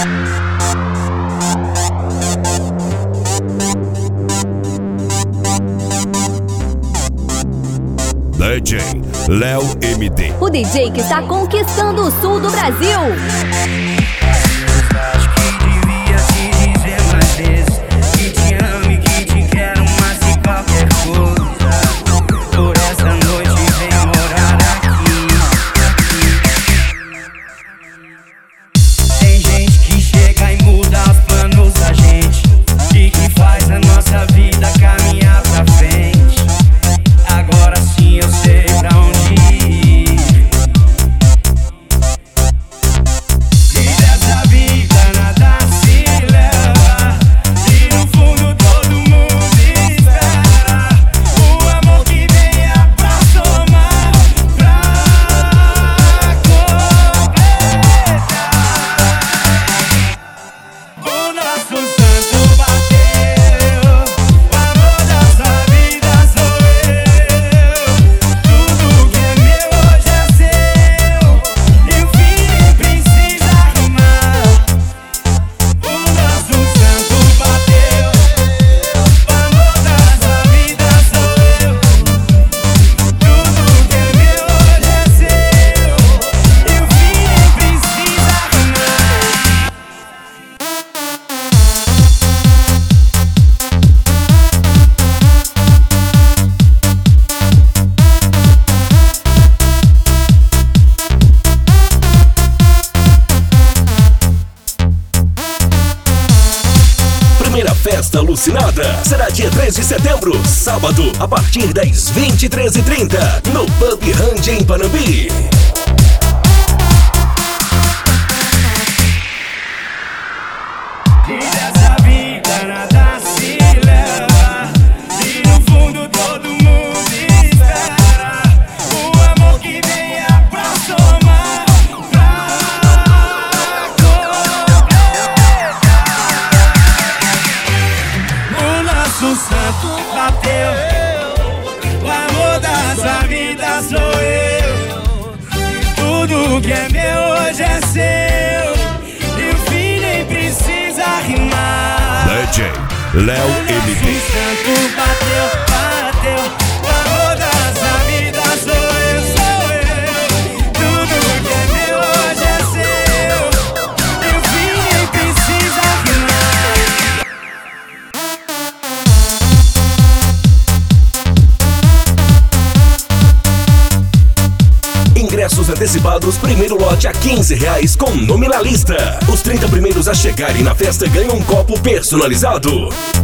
DJ Léo MD. O DJ que está conquistando o sul do Brasil. Acho que devia te dizer mais vezes que te amo e que te quero mais que qualquer coisa. Por essa noite vem morar aqui. Tem gente que chega e muda os planos da gente e que faz a nossa vida caminhar pra frente. Agora sim eu sei pra onde ir. E dessa vida nada se leva, e no fundo todo mundo espera o amor que venha pra somar, pra completar. O nosso santo bateu, o amor dessa vida sou eu. Tudo que é meu hoje é seu, e o fim nem precisa rimar. O nosso santo bateu, o amor dessa vida sou eu. Tudo que é meu hoje é seu, e o fim nem precisa rimar. Primeira festa alucinada será dia 3 de setembro, sábado, a partir das 23h30, no Pub Range em Panambi. E dessa vida nada se leva, e no fundo todo mundo espera o amor que venha pra somar, pra completar. O nosso santo bateu, o amor dessa vida sou eu. Tudo que é meu hoje é seu, e o fim nem precisa rimar. DJ Léo MD. O santo bateu, bateu, o amor dessa vida sou eu, sou eu. Tudo que é meu hoje é seu, e o fim nem precisa rimar. Ingressos antecipados, primeiro lote a R$15 com nominalista. Os 30 primeiros a chegarem na festa ganham um copo personalizado.